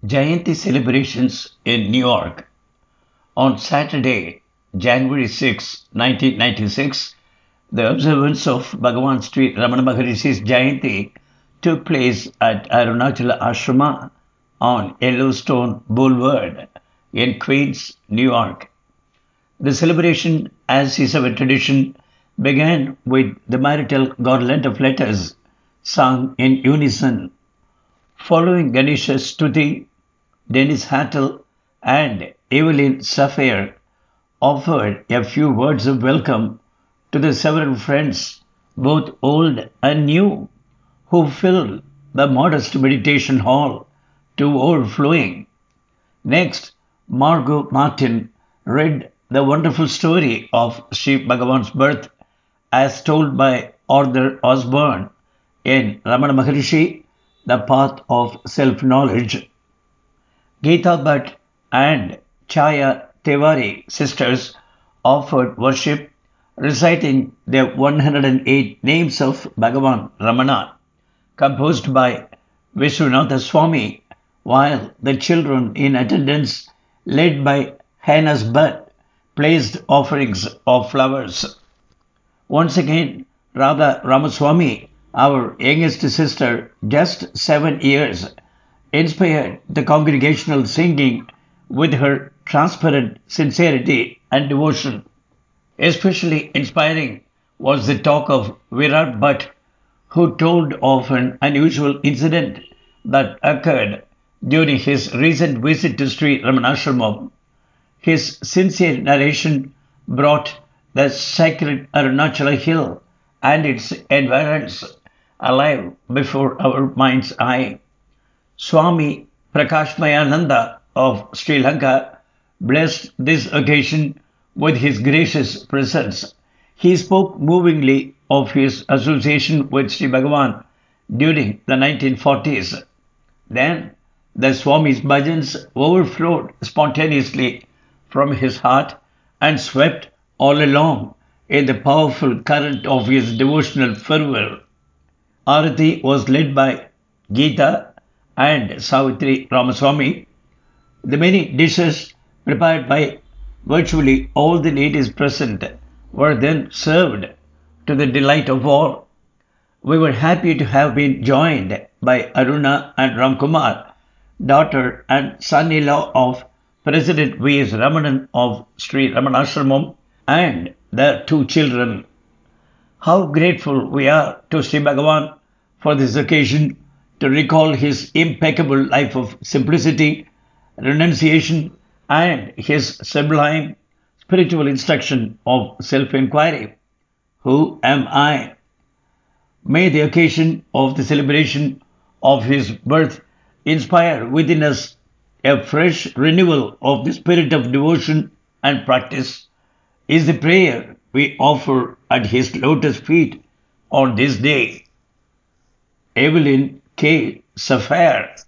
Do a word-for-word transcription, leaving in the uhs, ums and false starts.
Jayanti celebrations in New York. On Saturday, January sixth, nineteen ninety-six, the observance of Bhagavan Sri Ramana Maharishi's Jayanti took place at Arunachala Ashrama on Yellowstone Boulevard in Queens, New York. The celebration, as is our tradition, began with the marital garland of letters sung in unison. Following Ganesha's Stuti, Dennis Hattel and Evelyn Sapphire offered a few words of welcome to the several friends, both old and new, who filled the modest meditation hall to overflowing. Next, Margot Martin read the wonderful story of Sri Bhagavan's birth as told by Arthur Osborne in Ramana Maharishi, The Path of Self-Knowledge. Geeta Bhatt and Chaya Tewari sisters offered worship reciting the one hundred eight names of Bhagavan Ramana, composed by Vishwanatha Swami, while the children in attendance, led by Hannah's Bhatt, placed offerings of flowers. Once again, Radha Ramaswamy, our youngest sister, just seven years, inspired the congregational singing with her transparent sincerity and devotion. Especially inspiring was the talk of Virat Bhatt, who told of an unusual incident that occurred during his recent visit to Sri Ramanashramam. His sincere narration brought the sacred Arunachala hill and its environs alive before our mind's eye. Swami Prakashmayananda of Sri Lanka blessed this occasion with his gracious presence. He spoke movingly of his association with Sri Bhagavan during the nineteen forties. Then the Swami's bhajans overflowed spontaneously from his heart and swept all along in the powerful current of his devotional fervor. Arati was led by Geeta and Savitri Ramaswamy. The many dishes prepared by virtually all the ladies present were then served to the delight of all. We were happy to have been joined by Aruna and Ramkumar, daughter and son-in-law of President V S. Ramanan of Sri Ramanashramam, and their two children. How grateful we are to Sri Bhagavan for this occasion to recall his impeccable life of simplicity, renunciation, and his sublime spiritual instruction of self-inquiry. Who am I? May the occasion of the celebration of his birth inspire within us a fresh renewal of the spirit of devotion and practice, is the prayer we offer at his lotus feet on this day. Evelyn K. Sapphire.